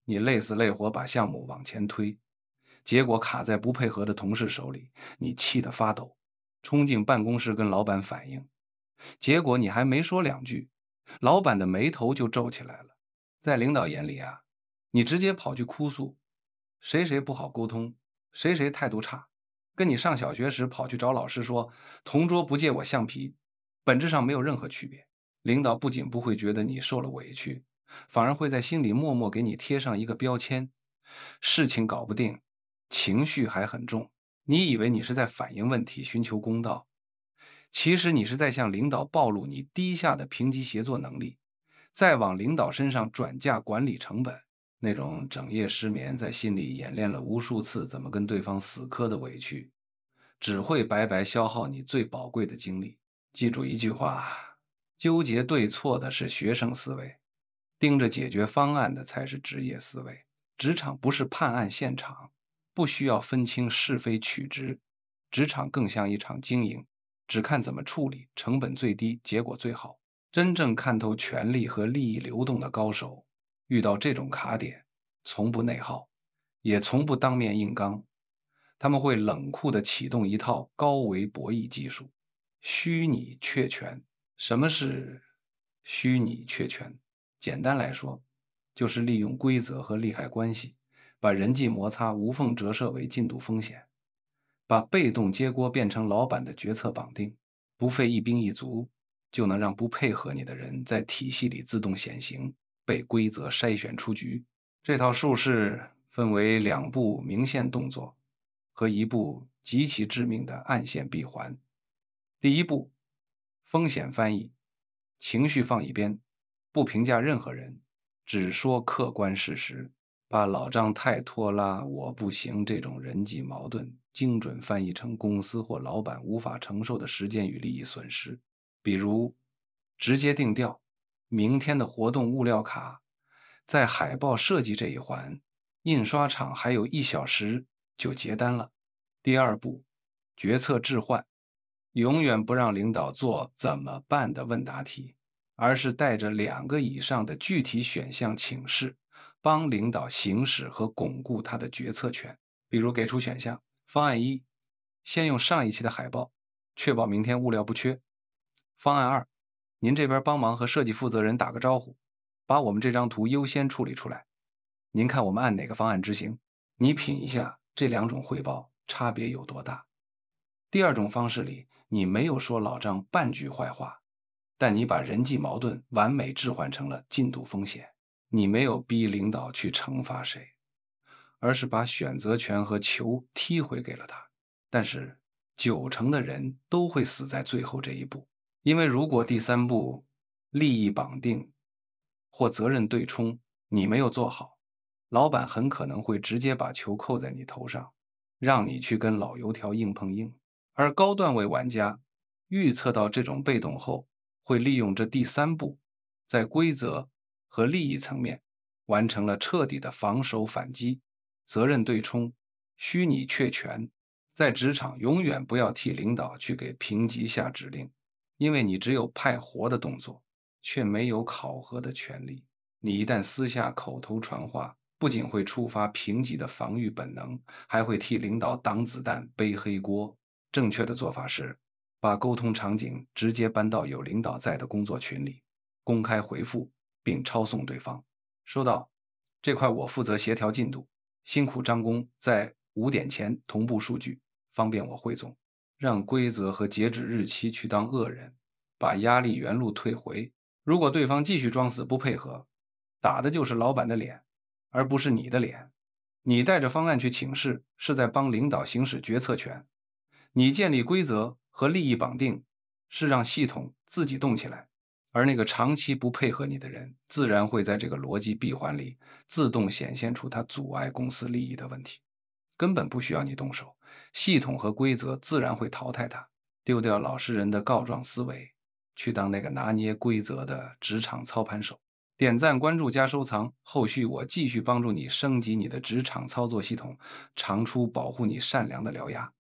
你累死累活把项目往前推，结果卡在不配合的同事手里，你气得发抖，冲进办公室跟老板反映。结果你还没说两句，老板的眉头就皱起来了。在领导眼里啊，你直接跑去哭诉，谁谁不好沟通，谁谁态度差，跟你上小学时跑去找老师说同桌不借我橡皮，本质上没有任何区别。领导不仅不会觉得你受了委屈，反而会在心里默默给你贴上一个标签：事情搞不定，情绪还很重。你以为你是在反映问题，寻求公道，其实你是在向领导暴露你低下的评级协作能力，再往领导身上转嫁管理成本。那种整夜失眠，在心里演练了无数次怎么跟对方死磕的委屈，只会白白消耗你最宝贵的精力。记住一句话：纠结对错的是学生思维，盯着解决方案的才是职业思维。职场不是判案现场，不需要分清是非曲直，职场更像一场经营，只看怎么处理，成本最低，结果最好。真正看透权力和利益流动的高手，遇到这种卡点，从不内耗，也从不当面硬刚，他们会冷酷地启动一套高维博弈技术——虚拟确权。什么是虚拟确权？简单来说，就是利用规则和利害关系，把人际摩擦无缝折射为进度风险，把被动接锅变成老板的决策绑定，不费一兵一卒，就能让不配合你的人在体系里自动显形，被规则筛选出局。这套术式分为两步明线动作和一步极其致命的暗线闭环。第一步，风险翻译，情绪放一边，不评价任何人，只说客观事实，把老张太拖拉，我不行这种人际矛盾精准翻译成公司或老板无法承受的时间与利益损失。比如，直接定调，明天的活动物料卡，在海报设计这一环，印刷厂还有1小时就结单了。第二步，决策置换，永远不让领导做怎么办的问答题，而是带着2个以上的具体选项请示，帮领导行使和巩固他的决策权。比如给出选项：方案1，先用上一期的海报，确保明天物料不缺；方案2，您这边帮忙和设计负责人打个招呼，把我们这张图优先处理出来。您看我们按哪个方案执行？你品一下这2种汇报差别有多大。第二种方式里，你没有说老张半句坏话，但你把人际矛盾完美置换成了进度风险。你没有逼领导去惩罚谁，而是把选择权和球踢回给了他。但是90%的人都会死在最后这一步，因为如果第3步利益绑定或责任对冲你没有做好，老板很可能会直接把球扣在你头上，让你去跟老油条硬碰硬。而高段位玩家预测到这种被动后，会利用这第3步，在规则和利益层面完成了彻底的防守反击。责任对冲，虚拟确权。在职场永远不要替领导去给评级下指令，因为你只有派活的动作，却没有考核的权利。你一旦私下口头传话，不仅会触发评级的防御本能，还会替领导挡子弹、背黑锅。正确的做法是，把沟通场景直接搬到有领导在的工作群里，公开回复并抄送对方。收到，这块我负责协调进度，辛苦张工在5点前同步数据，方便我汇总。让规则和截止日期去当恶人，把压力原路退回。如果对方继续装死不配合，打的就是老板的脸，而不是你的脸。你带着方案去请示，是在帮领导行使决策权。你建立规则和利益绑定，是让系统自己动起来。而那个长期不配合你的人，自然会在这个逻辑闭环里自动显现出他阻碍公司利益的问题，根本不需要你动手，系统和规则自然会淘汰他。丢掉老实人的告状思维，去当那个拿捏规则的职场操盘手。点赞、关注加收藏，后续我继续帮助你升级你的职场操作系统，长出保护你善良的獠牙。